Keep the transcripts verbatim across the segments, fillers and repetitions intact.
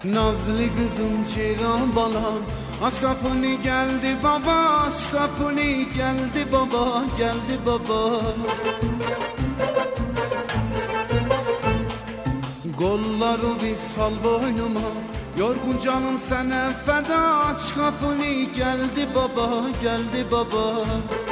Nazlı kızım Ceylan balam, aç kapını geldi baba, aç kapını geldi baba, geldi baba. Kolları bir sal boynuma, yorgun canım sana feda, aç kapını geldi baba, geldi baba.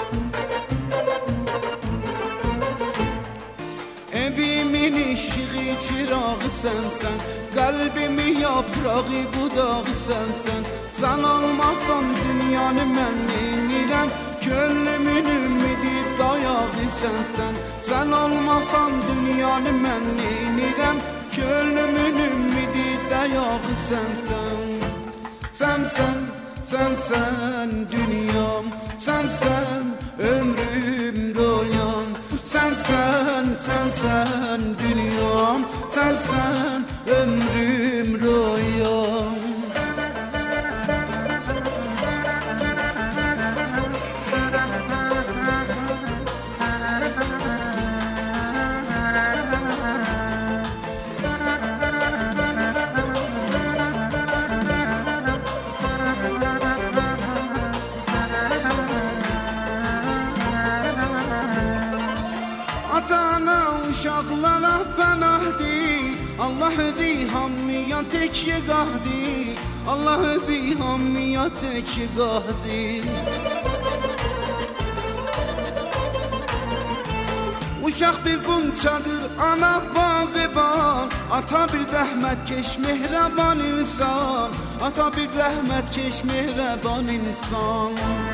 Evimin ışığı çırağı sensen, kalbimin yaprağı budağı sensen. Sen olmasan dünyanı mən neynirəm, gönlümün ümidi dayağı sensen. Sen olmasan dünyanı mən neynirəm, gönlümün ümidi dayağı sensen. Sen sen, sen sen dünyam, sen sen ömrüm royam. Sen sen, sen sen dünyam, sen sen ömrüm royam. Atana uşaqlara pənahdi, Allah özi hamıya tek yegahdi, Allah özi hamıya tek yegahdi. Uşaq bir qunçadır, ana bağı bağ, ata bir zəhmətkeş mehraban insan, ata bir zəhmətkeş mehraban insan.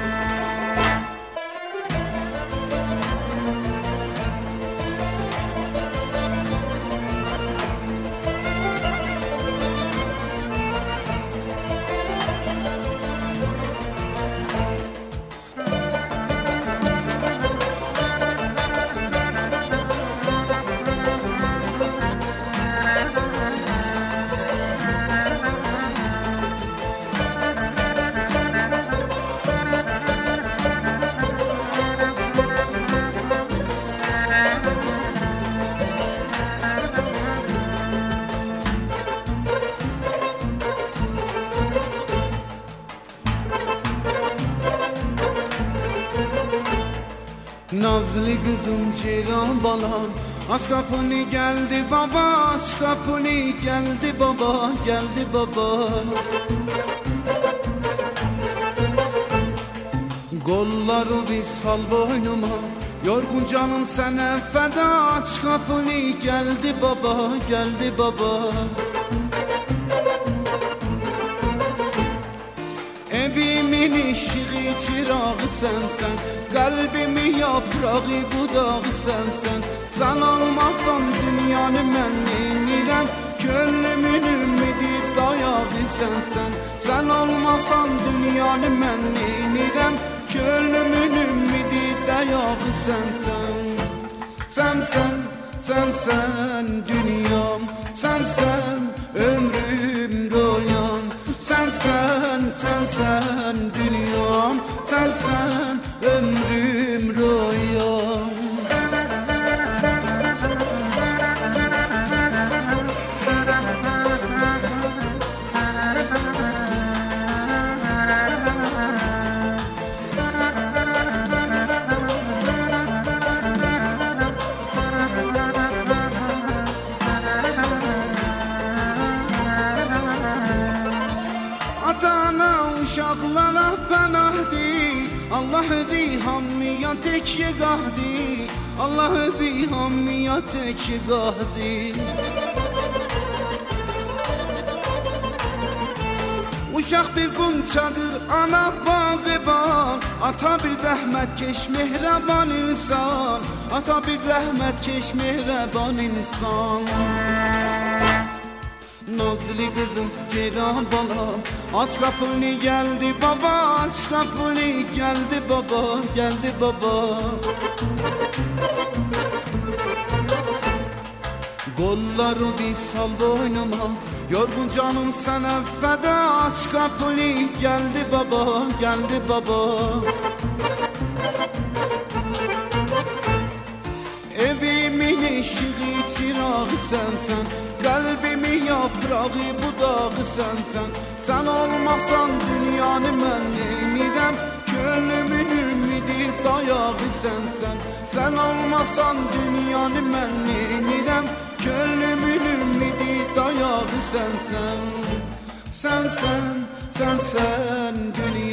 Nazlı kızım Ceylan balam, aç kapını geldi baba, aç kapını geldi baba, geldi baba. Kolları bir sal boynuma, yorgun canım sana feda, aç kapını geldi baba, geldi baba. Evimin ışığı çırağı sensen, kalbimin yaprağı budağı sensen. Sen olmasan dünyanı mən neynirəm, gönlümün ümidi dayağı sensen. Sen olmasan dünyanı mən neynirəm, gönlümün ümidi dayağı sensen. Sen sen, sen sen dünyam, sen sen ömrüm royam. Sen sen, sen sen dünyam, sen sen ömrüm royam. Atana uşaqlara pənahdi, Allah özi hamıya tek yegahdi, Allah özi hamıya tek yegahdi. Uşaq bir qunçadır, ana bağı bağ, ata bir zəhmətkeş mehraban insan, ata bir zəhmətkeş mehraban insan. Nazlı kızım Ceylan balam, aç kapını geldi baba, aç kapını geldi baba, geldi baba. Kolları bir sal boynuma, yorgun canım sana feda, aç kapını geldi baba, geldi baba. Evimin ışığı çırağı sensen, Kalbimin yaprağı budağı sensen. Sen olmasan dünyanı mən neynirəm? Gönlümün ümidi dayağı sensen. Sen olmasan dünyanı mən neynirəm? Gönlümün ümidi dayağı sensen. Sensen, sensen dünya